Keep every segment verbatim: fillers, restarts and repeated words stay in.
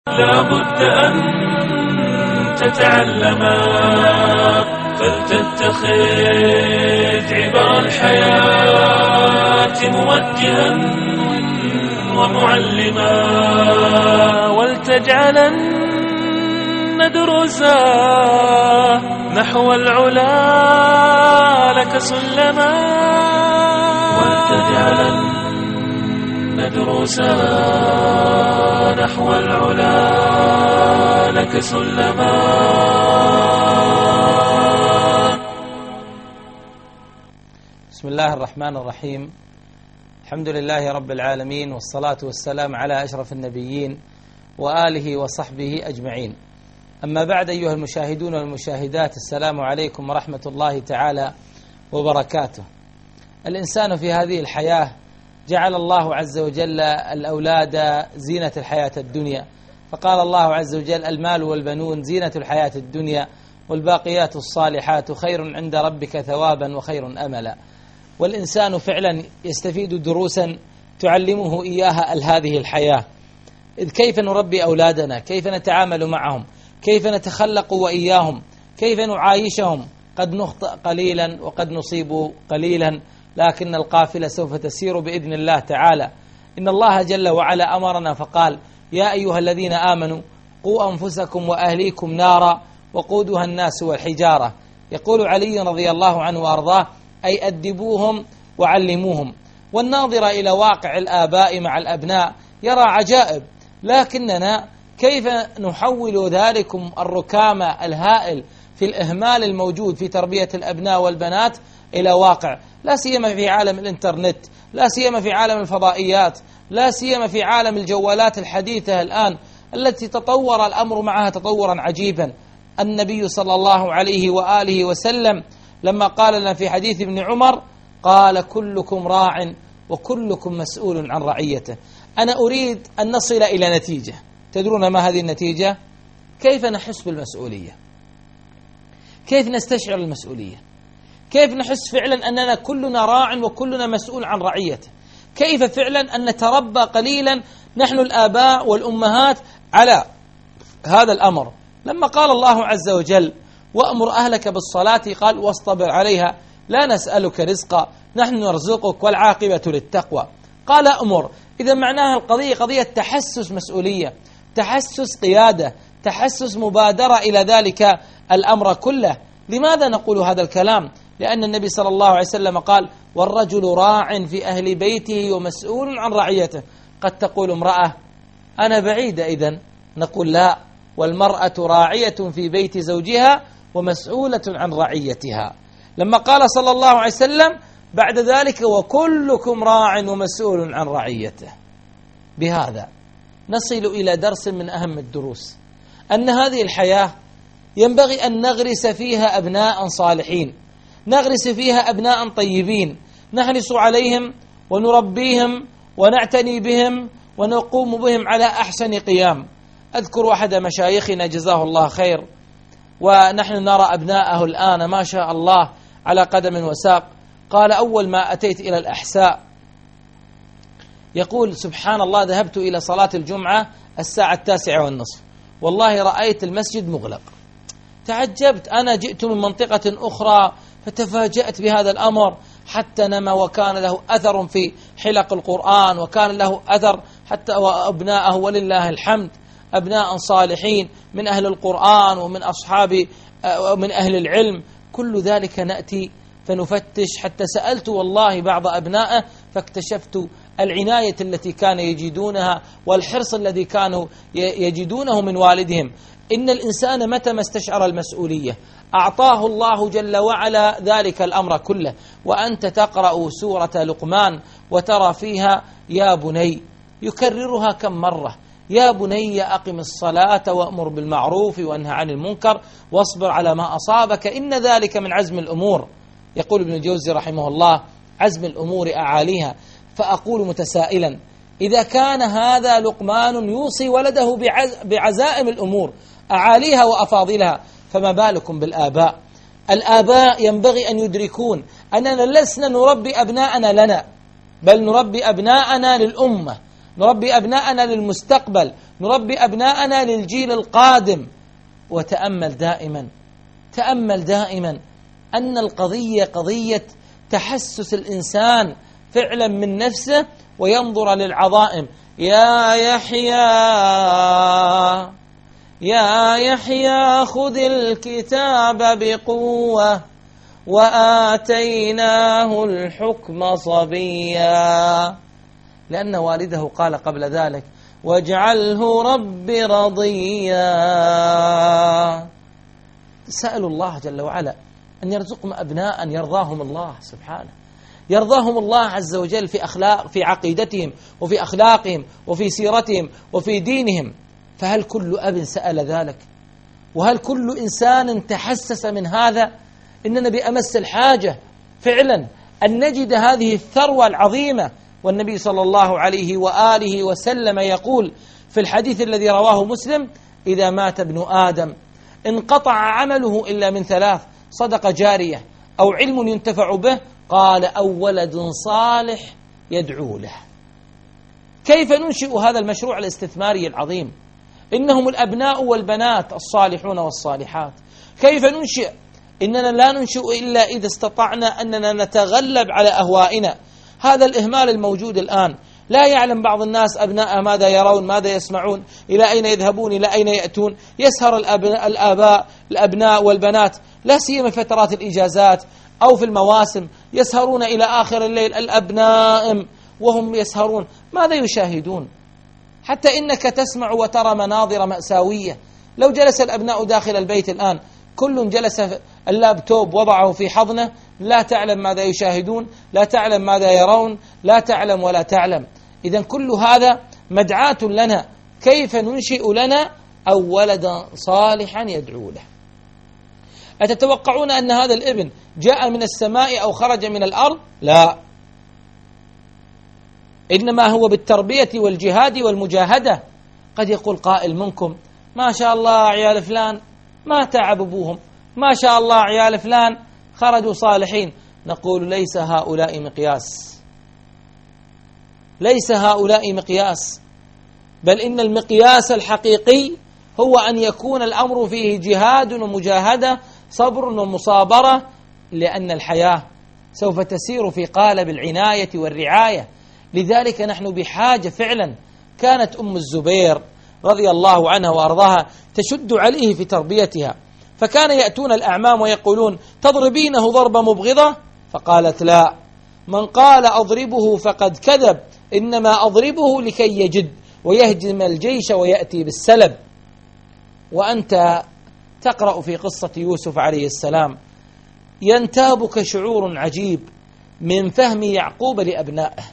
لا بد أن تتعلما فلتتخذ عبر الحياة موجها ومعلما ولتجعلن دروسا نحو العلا لك سلما ولتجعلن دروسا نحو العلا لك سلما. بسم الله الرحمن الرحيم. الحمد لله رب العالمين، والصلاة والسلام على أشرف النبيين وآله وصحبه أجمعين. أما بعد، أيها المشاهدون والمشاهدات، السلام عليكم ورحمة الله تعالى وبركاته. الإنسان في هذه الحياة جعل الله عز وجل الأولاد زينة الحياة الدنيا، فقال الله عز وجل: المال والبنون زينة الحياة الدنيا والباقيات الصالحات خير عند ربك ثوابا وخير أملا. والإنسان فعلا يستفيد دروسا تعلمه إياها هذه الحياة، إذ كيف نربي أولادنا، كيف نتعامل معهم، كيف نتخلق وإياهم، كيف نعايشهم. قد نخطئ قليلا وقد نصيب قليلا، لكن القافلة سوف تسير بإذن الله تعالى. إن الله جل وعلا أمرنا فقال: يا أيها الذين آمنوا قوا أنفسكم وأهليكم نارا وقودها الناس والحجارة. يقول علي رضي الله عنه وأرضاه: أي أدبوهم وعلموهم. والناظر إلى واقع الآباء مع الأبناء يرى عجائب، لكننا كيف نحول ذلكم الركام الهائل في الإهمال الموجود في تربية الأبناء والبنات إلى واقع، لا سيما في عالم الإنترنت، لا سيما في عالم الفضائيات، لا سيما في عالم الجوالات الحديثة الآن التي تطور الأمر معها تطورا عجيبا. النبي صلى الله عليه وآله وسلم لما قال لنا في حديث ابن عمر قال: كلكم راع وكلكم مسؤول عن رعيته. أنا أريد أن نصل إلى نتيجة. تدرون ما هذه النتيجة؟ كيف نحس بالمسؤولية، كيف نستشعر المسؤولية، كيف نحس فعلا أننا كلنا راع وكلنا مسؤول عن رعيته، كيف فعلا أن نتربى قليلا نحن الآباء والأمهات على هذا الأمر. لما قال الله عز وجل: وأمر أهلك بالصلاة، قال: واصطبر عليها لا نسألك رزقا نحن نرزقك والعاقبة للتقوى. قال أمر، إذا معناها القضية قضية تحسس مسؤولية، تحسس قيادة، تحسس مبادرة إلى ذلك الأمر كله. لماذا نقول هذا الكلام؟ لأن النبي صلى الله عليه وسلم قال: والرجل راع في أهل بيته ومسؤول عن رعيته. قد تقول امرأة: أنا بعيدة، إذن نقول لا، والمرأة راعية في بيت زوجها ومسؤولة عن رعيتها. لما قال صلى الله عليه وسلم بعد ذلك: وكلكم راع ومسؤول عن رعيته. بهذا نصل إلى درس من أهم الدروس، أن هذه الحياة ينبغي أن نغرس فيها أبناء صالحين، نغرس فيها أبناء طيبين، نحرص عليهم ونربيهم ونعتني بهم ونقوم بهم على أحسن قيام. أذكر أحد مشايخنا جزاه الله خير، ونحن نرى أبناءه الآن ما شاء الله على قدم وساق. قال: أول ما أتيت إلى الأحساء، يقول: سبحان الله، ذهبت إلى صلاة الجمعة الساعة التاسعة والنصف، والله رأيت المسجد مغلق. تعجبت، أنا جئت من منطقة أخرى فتفاجأت بهذا الأمر، حتى نما وكان له أثر في حلق القرآن، وكان له أثر حتى وأبناءه ولله الحمد أبناء صالحين من أهل القرآن ومن أصحاب ومن أهل العلم. كل ذلك نأتي فنفتش، حتى سألت والله بعض أبنائه فاكتشفت العناية التي كانوا يجدونها والحرص الذي كانوا يجدونه من والدهم. إن الإنسان متى ما استشعر المسؤولية أعطاه الله جل وعلا ذلك الأمر كله. وأنت تقرأ سورة لقمان وترى فيها: يا بني، يكررها كم مرة: يا بني أقم الصلاة وأمر بالمعروف وانهى عن المنكر واصبر على ما أصابك إن ذلك من عزم الأمور. يقول ابن الجوزي رحمه الله: عزم الأمور أعاليها. فأقول متسائلا: إذا كان هذا لقمان يوصي ولده بعزائم الأمور أعاليها وأفاضلها، فما بالكم بالآباء؟ الآباء ينبغي أن يدركون أننا لسنا نربي أبناءنا لنا، بل نربي أبناءنا للأمة، نربي أبناءنا للمستقبل، نربي أبناءنا للجيل القادم. وتأمل دائما تأمل دائما أن القضية قضية تحسس الإنسان فعلا من نفسه وينظر للعظائم. يا يحيى يا يحيى خذ الكتاب بقوة وآتيناه الحكم صبيا، لأن والده قال قبل ذلك واجعله رب رضيا. سألوا الله جل وعلا أن يرزقهم أبناء يرضاهم الله سبحانه، يرضاهم الله عز وجل في أخلاق في عقيدتهم وفي أخلاقهم وفي سيرتهم وفي دينهم. فهل كل أب سأل ذلك؟ وهل كل إنسان تحسس من هذا؟ إننا بأمس الحاجة فعلا أن نجد هذه الثروة العظيمة. والنبي صلى الله عليه وآله وسلم يقول في الحديث الذي رواه مسلم: إذا مات ابن آدم انقطع عمله إلا من ثلاث: صدقة جارية أو علم ينتفع به، قال أو ولد صالح يدعو له. كيف ننشئ هذا المشروع الاستثماري العظيم؟ إنهم الأبناء والبنات الصالحون والصالحات. كيف ننشئ؟ إننا لا ننشئ إلا إذا استطعنا أننا نتغلب على أهوائنا. هذا الإهمال الموجود الآن، لا يعلم بعض الناس أبناء ماذا يرون، ماذا يسمعون، إلى أين يذهبون، إلى أين يأتون. يسهر الآباء الأبناء والبنات لا سيما فترات الإجازات أو في المواسم، يسهرون إلى آخر الليل الأبناء وهم يسهرون. ماذا يشاهدون؟ حتى إنك تسمع وترى مناظر مأساوية. لو جلس الأبناء داخل البيت الآن كل جلس اللابتوب وضعه في حضنه، لا تعلم ماذا يشاهدون، لا تعلم ماذا يرون، لا تعلم ولا تعلم. إذن كل هذا مدعاة لنا كيف ننشئ لنا أو ولدا صالحا يدعو له. أتتوقعون أن هذا الابن جاء من السماء أو خرج من الأرض؟ لا، إنما هو بالتربية والجهاد والمجاهدة. قد يقول قائل منكم: ما شاء الله عيال فلان ما تعب أبوهم، ما شاء الله عيال فلان خرجوا صالحين. نقول ليس هؤلاء مقياس، ليس هؤلاء مقياس، بل إن المقياس الحقيقي هو أن يكون الأمر فيه جهاد ومجاهدة، صبر ومصابرة، لأن الحياة سوف تسير في قالب العناية والرعاية. لذلك نحن بحاجة فعلا. كانت أم الزبير رضي الله عنها وأرضاها تشد عليه في تربيتها، فكان يأتون الأعمام ويقولون: تضربينه ضربة مبغضة؟ فقالت: لا، من قال أضربه فقد كذب، إنما أضربه لكي يجد ويهجم الجيش ويأتي بالسلب. وأنت تقرأ في قصة يوسف عليه السلام ينتابك شعور عجيب من فهم يعقوب لأبنائه.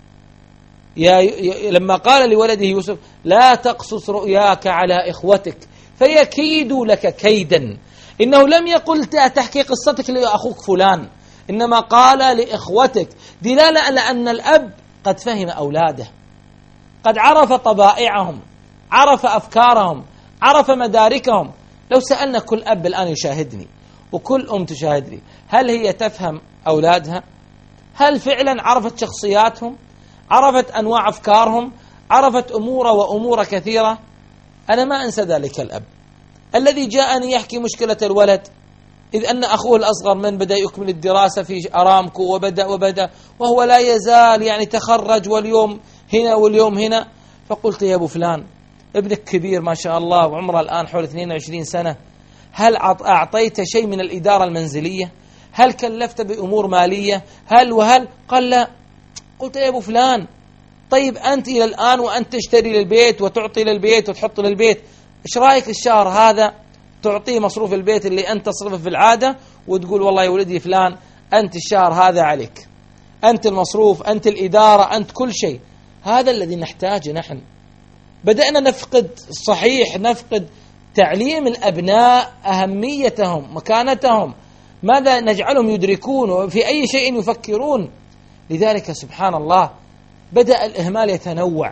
يا لما قال لولده يوسف: لا تقصص رؤياك على إخوتك فيكيدوا لك كيدا. إنه لم يقل تحكي قصتك لأخوك فلان، إنما قال لإخوتك، دلالة على أن الأب قد فهم أولاده، قد عرف طبائعهم، عرف أفكارهم، عرف مداركهم. لو سألنا كل أب الآن يشاهدني وكل أم تشاهدني، هل هي تفهم أولادها؟ هل فعلا عرفت شخصياتهم؟ عرفت أنواع أفكارهم؟ عرفت أمور وأمور كثيرة؟ أنا ما أنسى ذلك الأب الذي جاءني يحكي مشكلة الولد، إذ أن أخوه الأصغر من بدأ يكمل الدراسة في أرامكو وبدأ وبدأ وهو لا يزال يعني تخرج واليوم هنا واليوم هنا. فقلت: يا أبو فلان، ابنك كبير ما شاء الله وعمره الآن حول اثنين وعشرين سنة، هل أعطيت شيء من الإدارة المنزلية؟ هل كلفت بأمور مالية؟ هل وهل؟ قال: لا. قلت: يا أبو فلان، طيب أنت إلى الآن وأنت تشتري للبيت وتعطي للبيت وتحط للبيت، إيش رأيك الشهر هذا تعطيه مصروف البيت اللي أنت تصرفه في العادة، وتقول: والله يا ولدي فلان أنت الشهر هذا عليك، أنت المصروف، أنت الإدارة، أنت كل شيء. هذا الذي نحتاجه نحن. بدأنا نفقد، صحيح نفقد تعليم الأبناء أهميتهم، مكانتهم، ماذا نجعلهم يدركون وفي أي شيء يفكرون. لذلك سبحان الله بدأ الإهمال يتنوع،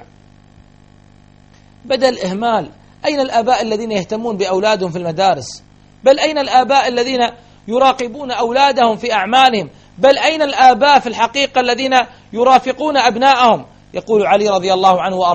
بدأ الإهمال. أين الآباء الذين يهتمون بأولادهم في المدارس؟ بل أين الآباء الذين يراقبون أولادهم في أعمالهم؟ بل أين الآباء في الحقيقة الذين يرافقون أبنائهم؟ يقول علي رضي الله عنه وأرضاه: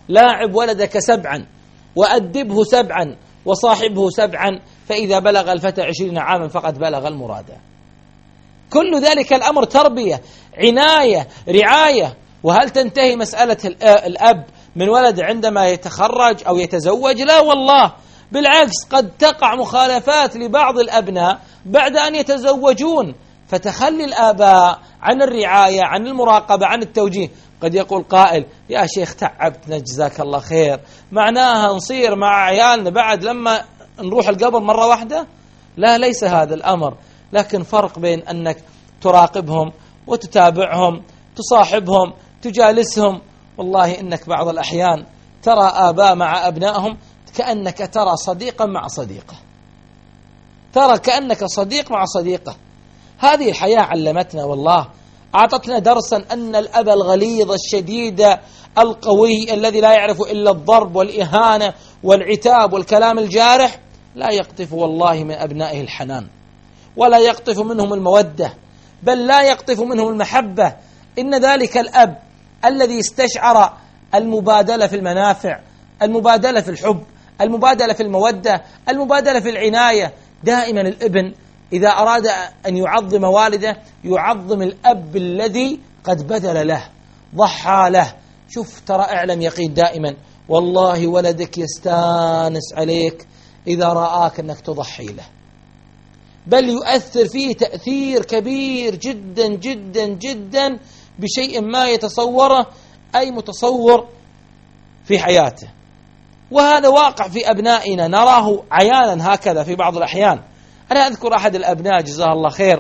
لاعب ولدك سبعا وأدبه سبعا وصاحبه سبعا، فإذا بلغ الفتى عشرين عاما فقد بلغ المراد. كل ذلك الأمر تربية، عناية، رعاية. وهل تنتهي مسألة الأب من ولد عندما يتخرج أو يتزوج؟ لا والله، بالعكس قد تقع مخالفات لبعض الأبناء بعد أن يتزوجون، فتخلي الآباء عن الرعاية، عن المراقبة، عن التوجيه. قد يقول قائل: يا شيخ تعبتنا جزاك الله خير، معناها نصير مع عيالنا بعد لما نروح القبر مرة واحدة؟ لا، ليس هذا الأمر، لكن فرق بين أنك تراقبهم وتتابعهم، تصاحبهم، تجالسهم. والله إنك بعض الأحيان ترى آباء مع أبنائهم كأنك ترى صديقا مع صديقه، ترى كأنك صديق مع صديقه. هذه الحياة علمتنا، والله أعطتنا درسا أن الأب الغليظ الشديد القوي الذي لا يعرف إلا الضرب والإهانة والعتاب والكلام الجارح لا يقطف والله من أبنائه الحنان، ولا يقطف منهم المودة، بل لا يقطف منهم المحبة. إن ذلك الأب الذي استشعر المبادلة في المنافع، المبادلة في الحب، المبادلة في المودة، المبادلة في العناية. دائما الابن إذا أراد أن يعظم والده يعظم الأب الذي قد بذل له، ضحى له. شوف، ترى اعلم يقين دائما والله ولدك يستانس عليك إذا رآك أنك تضحي له، بل يؤثر فيه تأثير كبير جدا جدا جدا بشيء ما يتصوره أي متصور في حياته. وهذا واقع في أبنائنا، نراه عيانا هكذا في بعض الأحيان. أنا أذكر أحد الأبناء جزاه الله خير،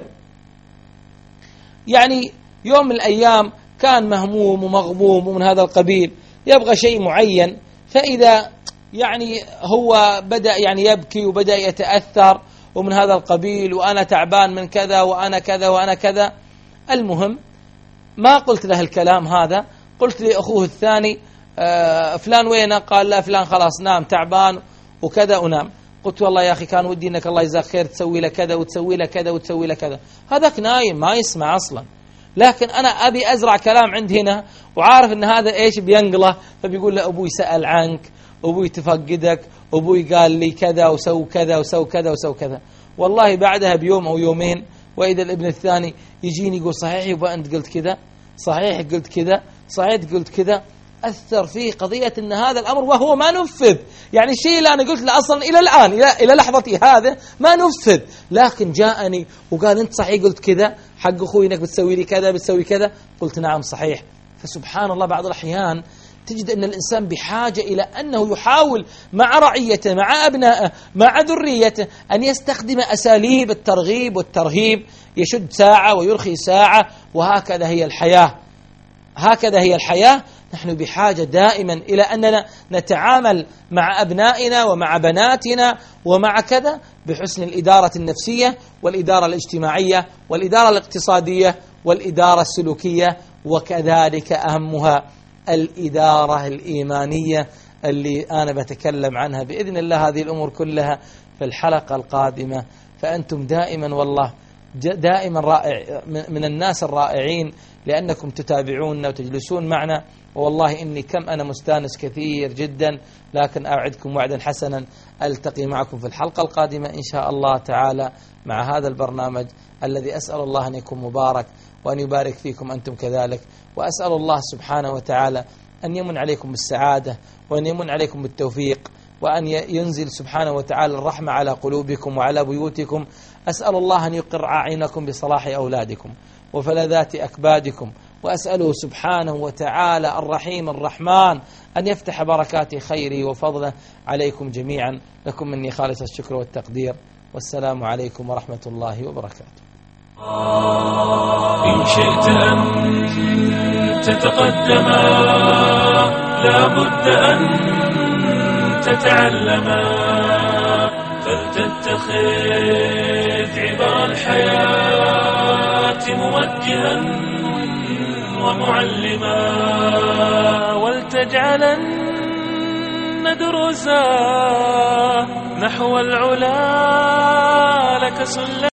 يعني يوم من الأيام كان مهموم ومغموم ومن هذا القبيل، يبغى شيء معين، فإذا يعني هو بدأ يعني يبكي وبدأ يتأثر ومن هذا القبيل، وأنا تعبان من كذا وأنا كذا وأنا كذا. المهم ما قلت له الكلام هذا، قلت لأخوه الثاني: آه فلان وينه؟ قال: لا فلان خلاص نام تعبان وكذا ونام. قلت: والله يا أخي كان ودي أنك الله يجزاك خير تسوي له كذا وتسوي له كذا وتسوي له كذا. هذاك نايم ما يسمع أصلا، لكن أنا أبي أزرع كلام عند هنا وعارف أن هذا إيش بينقله، فبيقول له: أبوي سأل عنك، أبوي تفقدك، أبوي قال لي كذا وسو كذا وسو كذا وسو كذا. والله بعدها بيوم أو يومين وإذا الابن الثاني يجيني يقول: صحيح يبقى أنت قلت كذا، صحيح قلت كذا، صحيح قلت كذا. أثر فيه قضية أن هذا الأمر وهو ما نفذ، يعني الشيء اللي أنا قلت له أصلا إلى الآن إلى, إلى لحظتي هذا ما نفذ، لكن جاءني وقال: أنت صحيح قلت كذا، حق أخوي إنك بتسوي لي كذا بتسوي كذا. قلت: نعم صحيح. فسبحان الله بعض الأحيان تجد أن الإنسان بحاجة إلى أنه يحاول مع رعيته، مع أبنائه، مع ذريته، أن يستخدم أساليب الترغيب والترهيب، يشد ساعة ويرخي ساعة، وهكذا هي الحياة، هكذا هي الحياة. نحن بحاجة دائما إلى أننا نتعامل مع أبنائنا ومع بناتنا ومع كذا بحسن الإدارة النفسية والإدارة الاجتماعية والإدارة الاقتصادية والإدارة السلوكية، وكذلك أهمها الإدارة الإيمانية اللي أنا بتكلم عنها بإذن الله هذه الأمور كلها في الحلقة القادمة. فأنتم دائما والله دائما رائع من الناس الرائعين لأنكم تتابعوننا وتجلسون معنا، والله إني كم أنا مستانس كثير جدا. لكن أوعدكم وعدا حسنا ألتقي معكم في الحلقة القادمة إن شاء الله تعالى مع هذا البرنامج الذي أسأل الله أن يكون مبارك وأن يبارك فيكم أنتم كذلك، وأسأل الله سبحانه وتعالى أن يمن عليكم بالسعادة وأن يمن عليكم بالتوفيق وأن ينزل سبحانه وتعالى الرحمة على قلوبكم وعلى بيوتكم. أسأل الله أن يقر أعينكم بصلاح أولادكم وفلذات أكبادكم، وأسأله سبحانه وتعالى الرحيم الرحمن أن يفتح بركات خيره وفضله عليكم جميعا. لكم مني خالص الشكر والتقدير، والسلام عليكم ورحمة الله وبركاته. إن شئت أن تتقدما لابد أن تتعلما، فلتتخذ عبر الحياة موجها ومعلما، ولتجعلن دروسا نحو العلا لك سلما.